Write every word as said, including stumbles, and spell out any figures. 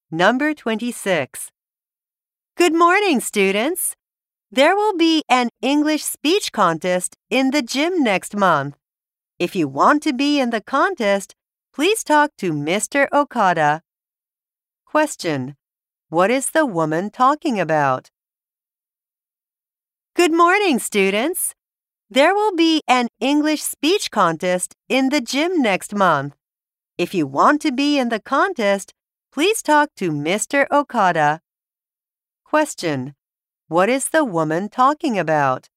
Number twenty-six. Good morning, students. There will be an English speech contest in the gym next month. If you want to be in the contest, please talk to Mister Okada. Question. What is the woman talking about? Good morning, students. There will be an English speech contest in the gym next month. If you want to be in the contest, please talk to Mister Okada. Question. What is the woman talking about?